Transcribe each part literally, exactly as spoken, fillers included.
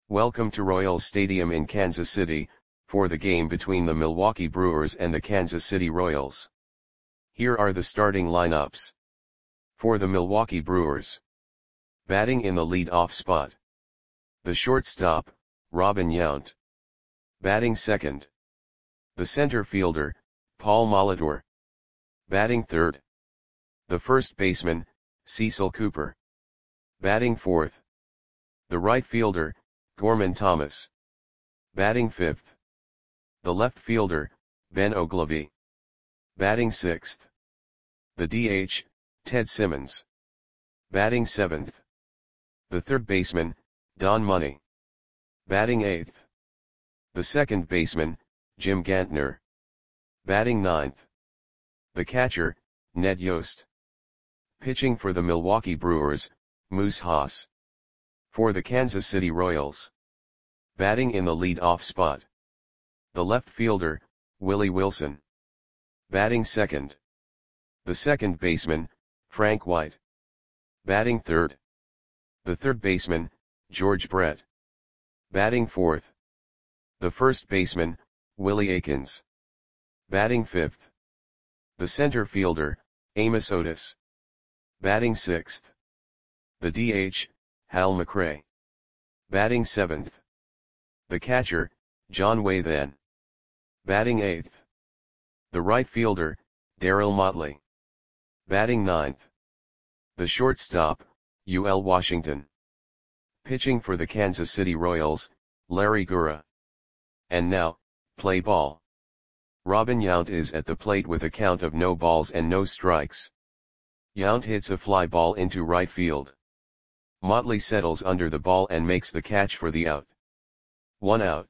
Welcome to Royals Stadium in Kansas City, for the game between the Milwaukee Brewers and the Kansas City Royals. Here are the starting lineups. For the Milwaukee Brewers. Batting in the lead-off spot. The shortstop, Robin Yount. Batting second. The center fielder, Paul Molitor. Batting third. The first baseman, Cecil Cooper. Batting fourth. The right fielder, Gorman Thomas. Batting fifth. The left fielder, Ben Oglivie. Batting sixth. The D H, Ted Simmons. Batting seventh. The third baseman, Don Money. Batting eighth. The second baseman, Jim Gantner. Batting ninth. The catcher, Ned Yost. Pitching for the Milwaukee Brewers, Moose Haas. For the Kansas City Royals. Batting in the lead-off spot. The left fielder, Willie Wilson. Batting second. The second baseman, Frank White. Batting third. The third baseman, George Brett. Batting fourth. The first baseman, Willie Aikens. Batting fifth. The center fielder, Amos Otis. Batting sixth. The D H, Hal McRae. Batting seventh. The catcher, John Wathan. Batting eighth. The right fielder, Darryl Motley. Batting ninth. The shortstop, U L Washington. Pitching for the Kansas City Royals, Larry Gura. And now, play ball. Robin Yount is at the plate with a count of no balls and no strikes. Yount hits a fly ball into right field. Motley settles under the ball and makes the catch for the out. One out.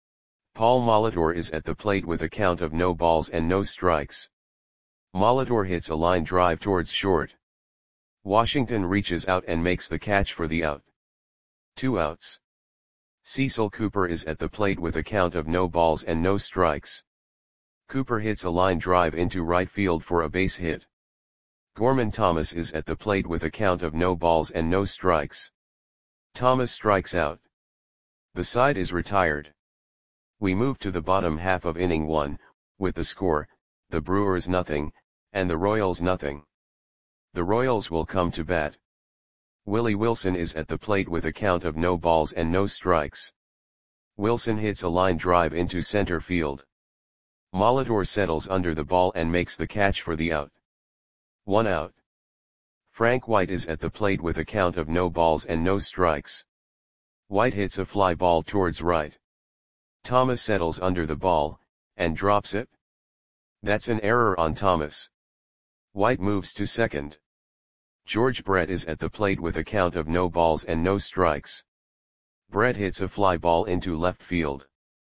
Paul Molitor is at the plate with a count of no balls and no strikes. Molitor hits a line drive towards short. Washington reaches out and makes the catch for the out. Two outs. Cecil Cooper is at the plate with a count of no balls and no strikes. Cooper hits a line drive into right field for a base hit. Gorman Thomas is at the plate with a count of no balls and no strikes. Thomas strikes out. The side is retired. We move to the bottom half of inning one, with the score, the Brewers nothing, and the Royals nothing. The Royals will come to bat. Willie Wilson is at the plate with a count of no balls and no strikes. Wilson hits a line drive into center field. Molitor settles under the ball and makes the catch for the out. One out. Frank White is at the plate with a count of no balls and no strikes. White hits a fly ball towards right. Thomas settles under the ball, and drops it. That's an error on Thomas. White moves to second. George Brett is at the plate with a count of no balls and no strikes. Brett hits a fly ball into left field.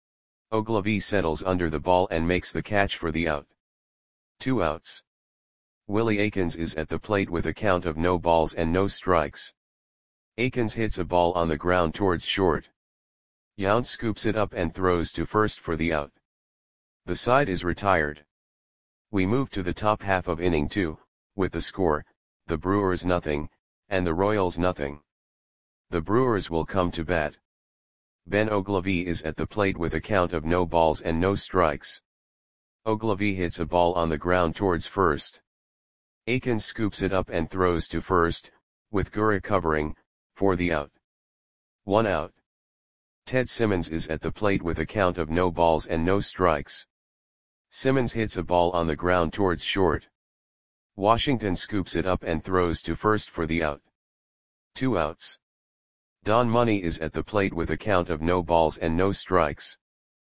Oglivie settles under the ball and makes the catch for the out. Two outs. Willie Aikens is at the plate with a count of no balls and no strikes. Aikens hits a ball on the ground towards short. Yount scoops it up and throws to first for the out. The side is retired. We move to the top half of inning two, with the score, the Brewers nothing, and the Royals nothing. The Brewers will come to bat. Ben Oglivie is at the plate with a count of no balls and no strikes. Oglivie hits a ball on the ground towards first. Aikens scoops it up and throws to first, with Gura covering, for the out. One out. Ted Simmons is at the plate with a count of no balls and no strikes. Simmons hits a ball on the ground towards short. Washington scoops it up and throws to first for the out. Two outs. Don Money is at the plate with a count of no balls and no strikes.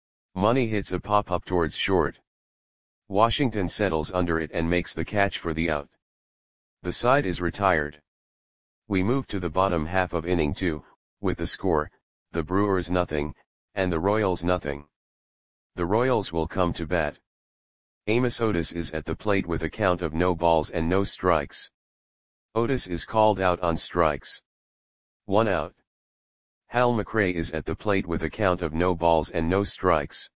Money hits a pop-up towards short. Washington settles under it and makes the catch for the out. The side is retired. We move to the bottom half of inning two, with the score, the Brewers nothing, and the Royals nothing. The Royals will come to bat. Amos Otis is at the plate with a count of no balls and no strikes. Otis is called out on strikes. One out. Hal McRae is at the plate with a count of no balls and no strikes.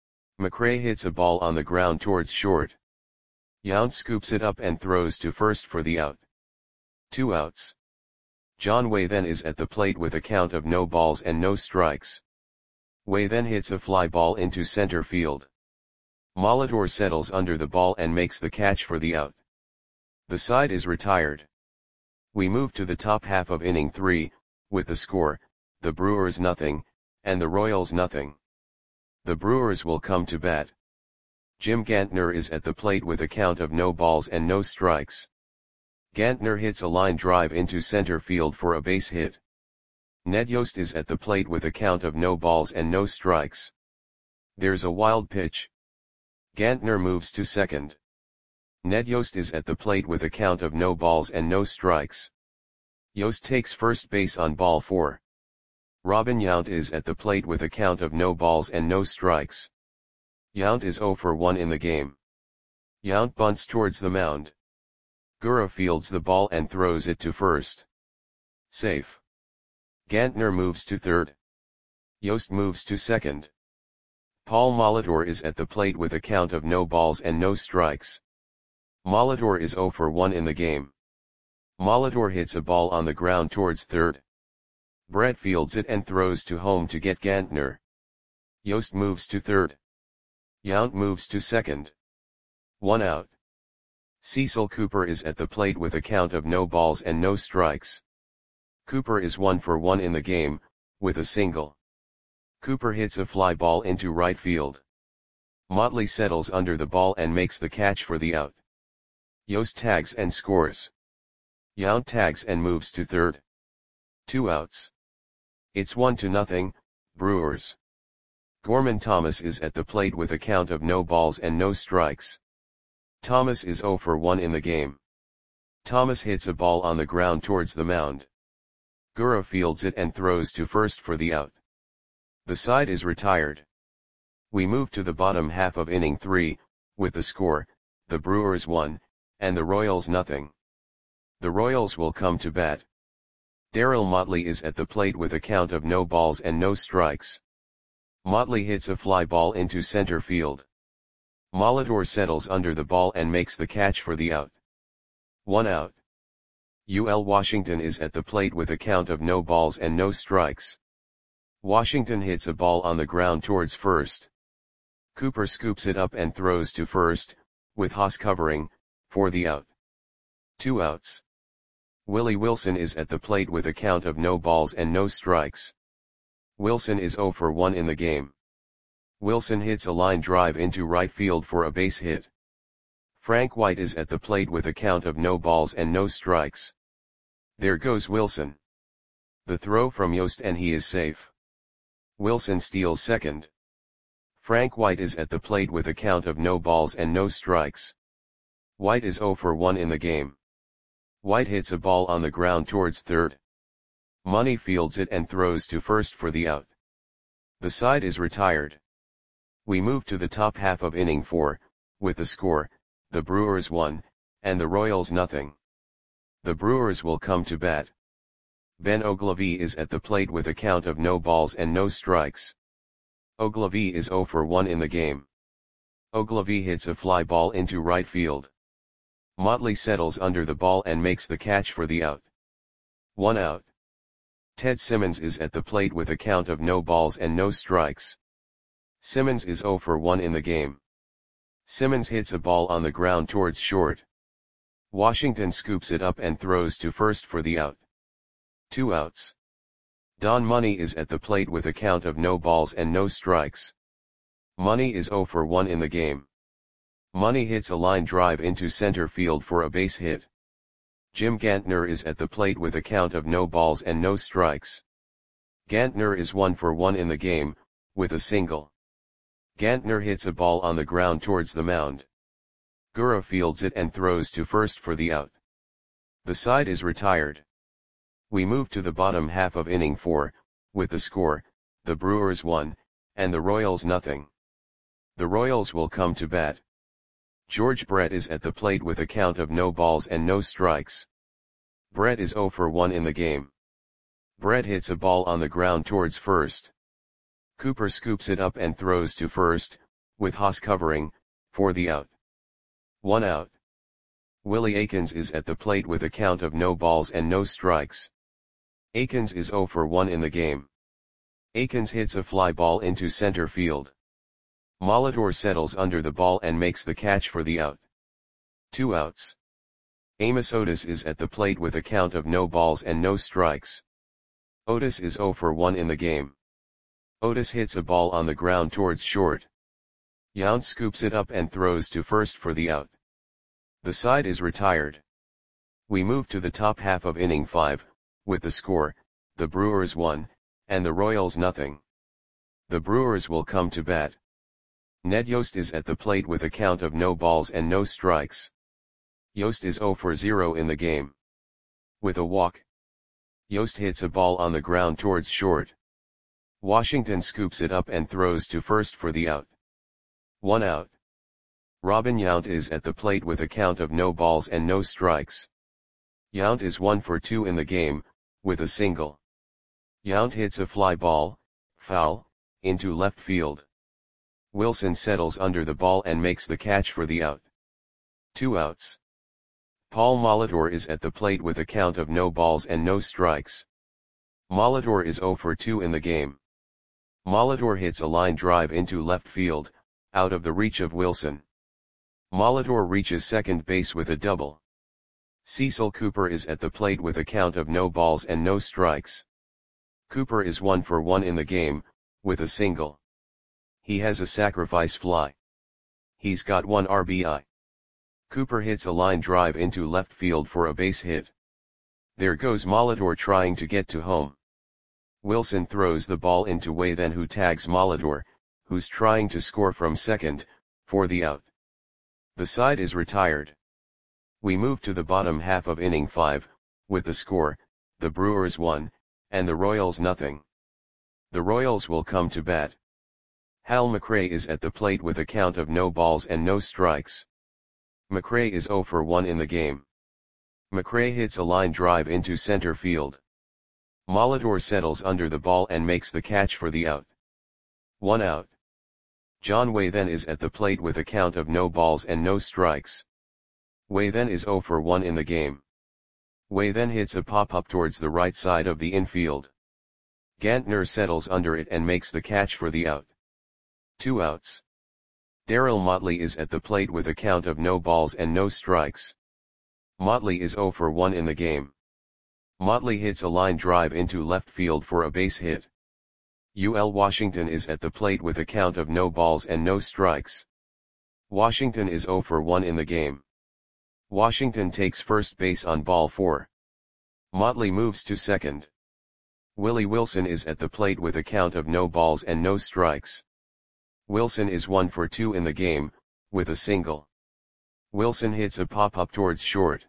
McRae hits a ball on the ground towards short. Yount scoops it up and throws to first for the out. Two outs. John Way then is at the plate with a count of no balls and no strikes. Way then hits a fly ball into center field. Molitor settles under the ball and makes the catch for the out. The side is retired. We move to the top half of inning three, with the score, the Brewers nothing, and the Royals nothing. The Brewers will come to bat. Jim Gantner is at the plate with a count of no balls and no strikes. Gantner hits a line drive into center field for a base hit. Ned Yost is at the plate with a count of no balls and no strikes. There's a wild pitch. Gantner moves to second. Ned Yost is at the plate with a count of no balls and no strikes. Yost takes first base on ball four. Robin Yount is at the plate with a count of no balls and no strikes. Yount is oh for one in the game. Yount bunts towards the mound. Gura fields the ball and throws it to first. Safe. Gantner moves to third. Yost moves to second. Paul Molitor is at the plate with a count of no balls and no strikes. Molitor is oh for one in the game. Molitor hits a ball on the ground towards third. Brett fields it and throws to home to get Gantner. Yost moves to third. Yount moves to second. One out. Cecil Cooper is at the plate with a count of no balls and no strikes. Cooper is one for one in the game, with a single. Cooper hits a fly ball into right field. Motley settles under the ball and makes the catch for the out. Yost tags and scores. Yount tags and moves to third. Two outs. It's one to nothing, Brewers. Gorman Thomas is at the plate with a count of no balls and no strikes. Thomas is oh for one in the game. Thomas hits a ball on the ground towards the mound. Gura fields it and throws to first for the out. The side is retired. We move to the bottom half of inning three, with the score, the Brewers one, and the Royals nothing. The Royals will come to bat. Darryl Motley is at the plate with a count of no balls and no strikes. Motley hits a fly ball into center field. Molitor settles under the ball and makes the catch for the out. One out. U L Washington is at the plate with a count of no balls and no strikes. Washington hits a ball on the ground towards first. Cooper scoops it up and throws to first, with Haas covering, for the out. Two outs. Willie Wilson is at the plate with a count of no balls and no strikes. Wilson is oh for one in the game. Wilson hits a line drive into right field for a base hit. Frank White is at the plate with a count of no balls and no strikes. There goes Wilson. The throw from Yost and he is safe. Wilson steals second. Frank White is at the plate with a count of no balls and no strikes. White is oh for one in the game. White hits a ball on the ground towards third. Money fields it and throws to first for the out. The side is retired. We move to the top half of inning four, with the score, the Brewers one, and the Royals nothing. The Brewers will come to bat. Ben Oglivie is at the plate with a count of no balls and no strikes. Oglivie is oh for one in the game. Oglivie hits a fly ball into right field. Motley settles under the ball and makes the catch for the out. One out. Ted Simmons is at the plate with a count of no balls and no strikes. Simmons is oh for one in the game. Simmons hits a ball on the ground towards short. Washington scoops it up and throws to first for the out. Two outs. Don Money is at the plate with a count of no balls and no strikes. Money is oh for one in the game. Money hits a line drive into center field for a base hit. Jim Gantner is at the plate with a count of no balls and no strikes. Gantner is one for one in the game, with a single. Gantner hits a ball on the ground towards the mound. Gura fields it and throws to first for the out. The side is retired. We move to the bottom half of inning four, with the score, the Brewers one, and the Royals nothing. The Royals will come to bat. George Brett is at the plate with a count of no balls and no strikes. Brett is oh for one in the game. Brett hits a ball on the ground towards first. Cooper scoops it up and throws to first, with Haas covering, for the out. One out. Willie Aikens is at the plate with a count of no balls and no strikes. Akins is zero for one in the game. Akins hits a fly ball into center field. Molitor settles under the ball and makes the catch for the out. Two outs. Amos Otis is at the plate with a count of no balls and no strikes. Otis is zero for one in the game. Otis hits a ball on the ground towards short. Yount scoops it up and throws to first for the out. The side is retired. We move to the top half of inning five, with the score, the Brewers one, and the Royals nothing. The Brewers will come to bat. Ned Yost is at the plate with a count of no balls and no strikes. Yost is zero for zero in the game. With a walk, Yost hits a ball on the ground towards short. Washington scoops it up and throws to first for the out. One out. Robin Yount is at the plate with a count of no balls and no strikes. Yount is one for two in the game, with a single. Yount hits a fly ball, foul, into left field. Wilson settles under the ball and makes the catch for the out. Two outs. Paul Molitor is at the plate with a count of no balls and no strikes. Molitor is zero for two in the game. Molitor hits a line drive into left field, out of the reach of Wilson. Molitor reaches second base with a double. Cecil Cooper is at the plate with a count of no balls and no strikes. Cooper is one for one in the game, with a single. He has a sacrifice fly. He's got one R B I. Cooper hits a line drive into left field for a base hit. There goes Molitor trying to get to home. Wilson throws the ball into Wathan, who tags Molitor, who's trying to score from second, for the out. The side is retired. We move to the bottom half of inning five, with the score, the Brewers one, and the Royals nothing. The Royals will come to bat. Hal McRae is at the plate with a count of no balls and no strikes. McRae is zero for one in the game. McRae hits a line drive into center field. Molitor settles under the ball and makes the catch for the out. One out. John Wathan is at the plate with a count of no balls and no strikes. Wathan is zero for one in the game. Wathan hits a pop-up towards the right side of the infield. Gantner settles under it and makes the catch for the out. Two outs. Darryl Motley is at the plate with a count of no balls and no strikes. Motley is zero for one in the game. Motley hits a line drive into left field for a base hit. U L Washington is at the plate with a count of no balls and no strikes. Washington is zero for one in the game. Washington takes first base on ball four. Motley moves to second. Willie Wilson is at the plate with a count of no balls and no strikes. Wilson is one for two in the game, with a single. Wilson hits a pop-up towards short.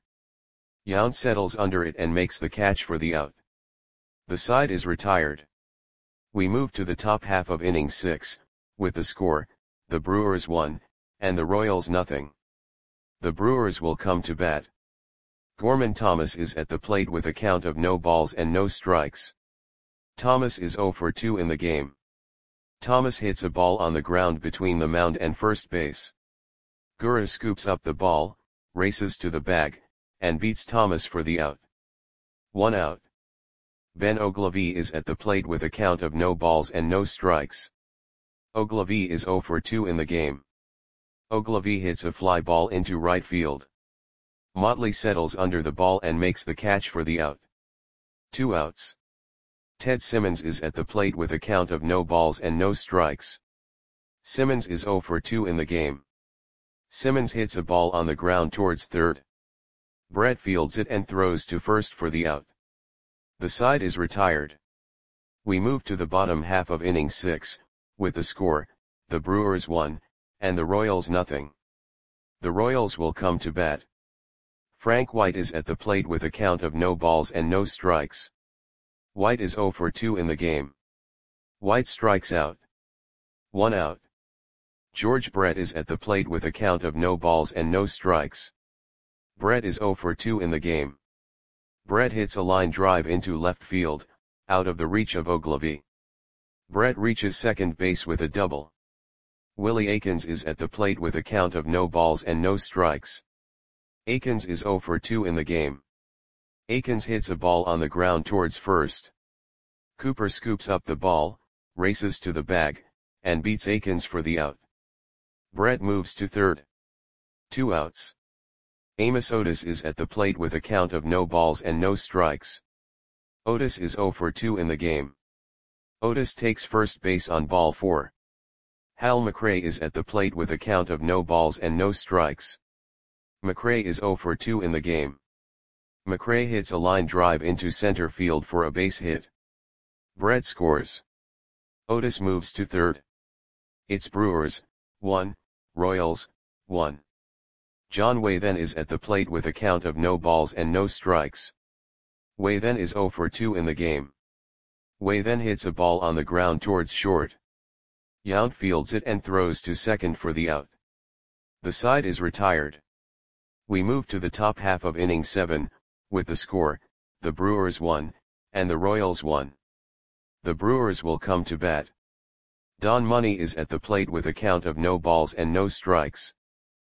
Yount settles under it and makes the catch for the out. The side is retired. We move to the top half of inning six, with the score, the Brewers one, and the Royals nothing. The Brewers will come to bat. Gorman Thomas is at the plate with a count of no balls and no strikes. Thomas is zero for two in the game. Thomas hits a ball on the ground between the mound and first base. Gura scoops up the ball, races to the bag, and beats Thomas for the out. One out. Ben Ogilvie is at the plate with a count of no balls and no strikes. Ogilvie is zero for two in the game. Ogilvie hits a fly ball into right field. Motley settles under the ball and makes the catch for the out. Two outs. Ted Simmons is at the plate with a count of no balls and no strikes. Simmons is zero for two in the game. Simmons hits a ball on the ground towards third. Brett fields it and throws to first for the out. The side is retired. We move to the bottom half of inning six, with the score, the Brewers one, and the Royals nothing. The Royals will come to bat. Frank White is at the plate with a count of no balls and no strikes. White is zero for two in the game. White strikes out. One out. George Brett is at the plate with a count of no balls and no strikes. Brett is zero for two in the game. Brett hits a line drive into left field, out of the reach of Ogilvie. Brett reaches second base with a double. Willie Akins is at the plate with a count of no balls and no strikes. Akins is zero for two in the game. Akins hits a ball on the ground towards first. Cooper scoops up the ball, races to the bag, and beats Akins for the out. Brett moves to third. Two outs. Amos Otis is at the plate with a count of no balls and no strikes. Otis is oh for two in the game. Otis takes first base on ball four. Hal McRae is at the plate with a count of no balls and no strikes. McRae is oh for two in the game. McRae hits a line drive into center field for a base hit. Brett scores. Otis moves to third. It's Brewers, one, Royals, one. John Way then is at the plate with a count of no balls and no strikes. Way then is oh for two in the game. Way then hits a ball on the ground towards short. Yount fields it and throws to second for the out. The side is retired. We move to the top half of inning seven, with the score, the Brewers one, and the Royals one. The Brewers will come to bat. Don Money is at the plate with a count of no balls and no strikes.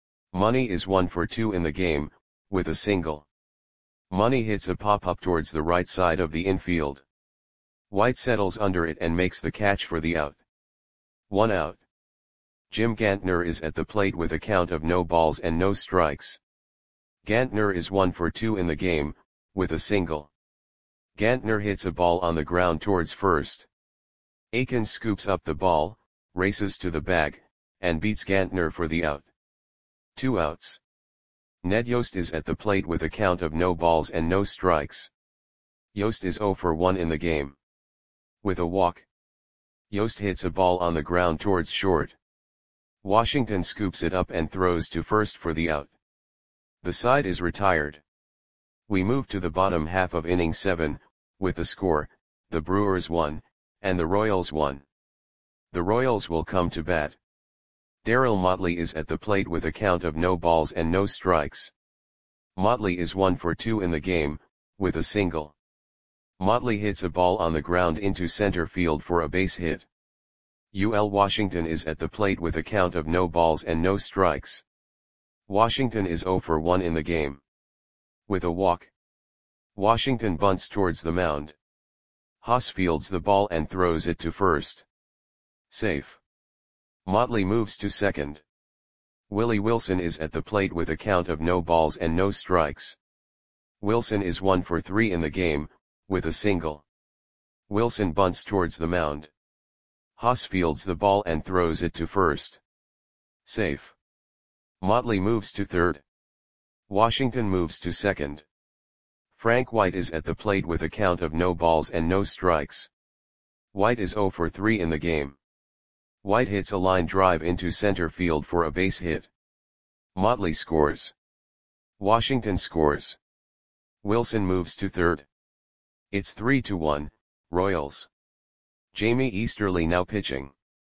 Money is one for two in the game, with a single. Money hits a pop-up towards the right side of the infield. White settles under it and makes the catch for the out. One out. Jim Gantner is at the plate with a count of no balls and no strikes. Gantner is one for two in the game, with a single. Gantner hits a ball on the ground towards first. Akins scoops up the ball, races to the bag, and beats Gantner for the out. Two outs. Ned Yost is at the plate with a count of no balls and no strikes. Yost is oh for one in the game. With a walk. Yost hits a ball on the ground towards short. Washington scoops it up and throws to first for the out. The side is retired. We move to the bottom half of inning seven, with the score, the Brewers one, and the Royals one. The Royals will come to bat. Darryl Motley is at the plate with a count of no balls and no strikes. Motley is one for two in the game, with a single. Motley hits a ball on the ground into center field for a base hit. U L Washington is at the plate with a count of no balls and no strikes. Washington is oh for one in the game. With a walk. Washington bunts towards the mound. Haas fields the ball and throws it to first. Safe. Motley moves to second. Willie Wilson is at the plate with a count of no balls and no strikes. Wilson is one for three in the game, with a single. Wilson bunts towards the mound. Haas fields the ball and throws it to first. Safe. Motley moves to third. Washington moves to second. Frank White is at the plate with a count of no balls and no strikes. White is oh for three in the game. White hits a line drive into center field for a base hit. Motley scores. Washington scores. Wilson moves to third. It's three to one, Royals. Jamie Easterly now pitching.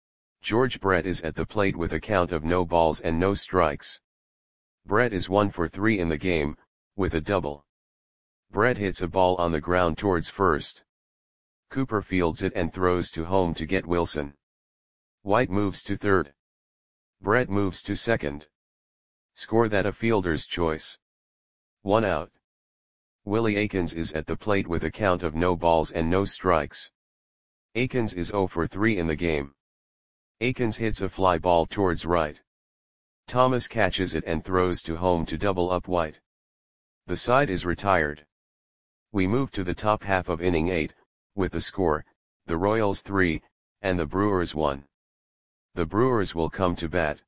George Brett is at the plate with a count of no balls and no strikes. Brett is one for three in the game, with a double. Brett hits a ball on the ground towards first. Cooper fields it and throws to home to get Wilson. White moves to third. Brett moves to second. Score that a fielder's choice. One out. Willie Akins is at the plate with a count of no balls and no strikes. Akins is oh for three in the game. Akins hits a fly ball towards right. Thomas catches it and throws to home to double up White. The side is retired. We move to the top half of inning eight, with the score, the Royals three, and the Brewers one. The Brewers will come to bat.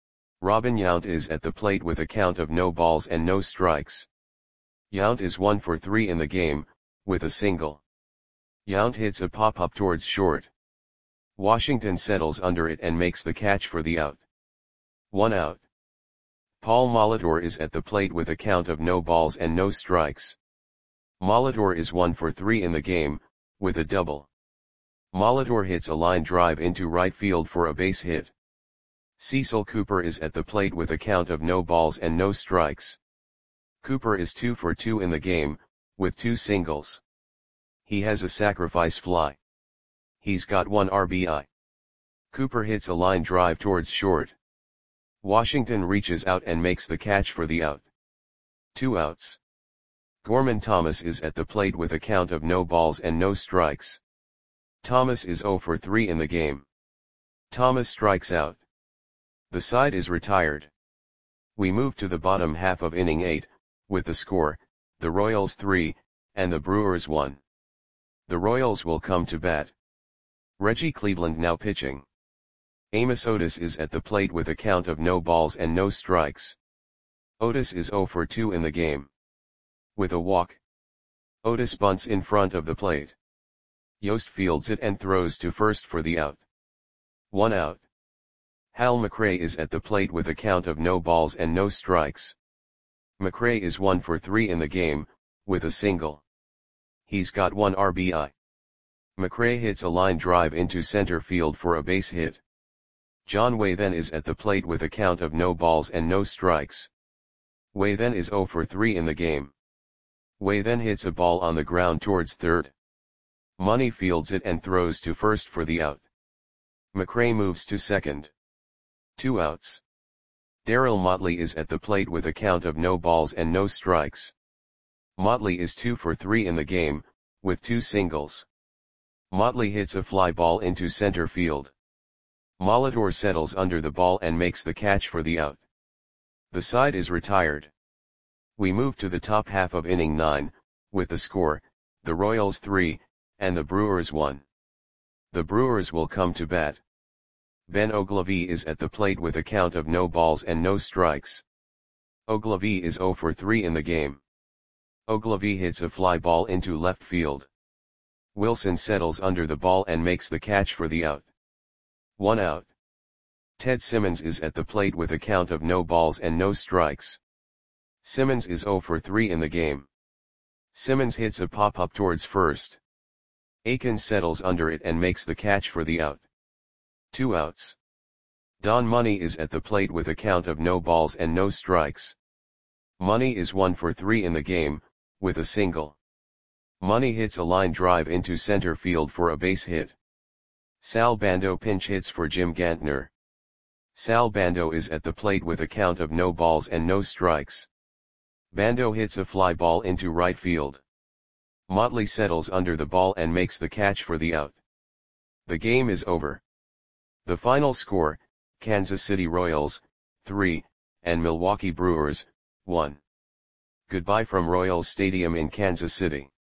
Robin Yount is at the plate with a count of no balls and no strikes. Yount is one for three in the game, with a single. Yount hits a pop-up towards short. Washington settles under it and makes the catch for the out. One out. Paul Molitor is at the plate with a count of no balls and no strikes. Molitor is one for three in the game, with a double. Molitor hits a line drive into right field for a base hit. Cecil Cooper is at the plate with a count of no balls and no strikes. Cooper is two for two in the game, with two singles. He has a sacrifice fly. He's got one R B I. Cooper hits a line drive towards short. Washington reaches out and makes the catch for the out. Two outs. Gorman Thomas is at the plate with a count of no balls and no strikes. Thomas is zero for three in the game. Thomas strikes out. The side is retired. We move to the bottom half of inning eight, with the score, the Royals three, and the Brewers one. The Royals will come to bat. Reggie Cleveland now pitching. Amos Otis is at the plate with a count of no balls and no strikes. Otis is zero for two in the game. With a walk, Otis bunts in front of the plate. Yost fields it and throws to first for the out. One out. Hal McRae is at the plate with a count of no balls and no strikes. McRae is one for three in the game, with a single. He's got one R B I. McRae hits a line drive into center field for a base hit. John Way then is at the plate with a count of no balls and no strikes. Way then is zero for three in the game. Way then hits a ball on the ground towards third. Money fields it and throws to first for the out. McRae moves to second. Two outs. Darryl Motley is at the plate with a count of no balls and no strikes. Motley is two for three in the game, with two singles. Motley hits a fly ball into center field. Molitor settles under the ball and makes the catch for the out. The side is retired. We move to the top half of inning nine, with the score, the Royals three, and the Brewers one. The Brewers will come to bat. Ben Oglivie is at the plate with a count of no balls and no strikes. Oglivie is zero for three in the game. Oglivie hits a fly ball into left field. Wilson settles under the ball and makes the catch for the out. One out. Ted Simmons is at the plate with a count of no balls and no strikes. Simmons is zero for three in the game. Simmons hits a pop-up towards first. Akins settles under it and makes the catch for the out. Two outs. Don Money is at the plate with a count of no balls and no strikes. Money is one for three in the game, with a single. Money hits a line drive into center field for a base hit. Sal Bando pinch hits for Jim Gantner. Sal Bando is at the plate with a count of no balls and no strikes. Bando hits a fly ball into right field. Motley settles under the ball and makes the catch for the out. The game is over. The final score, Kansas City Royals, three, and Milwaukee Brewers, one. Goodbye from Royals Stadium in Kansas City.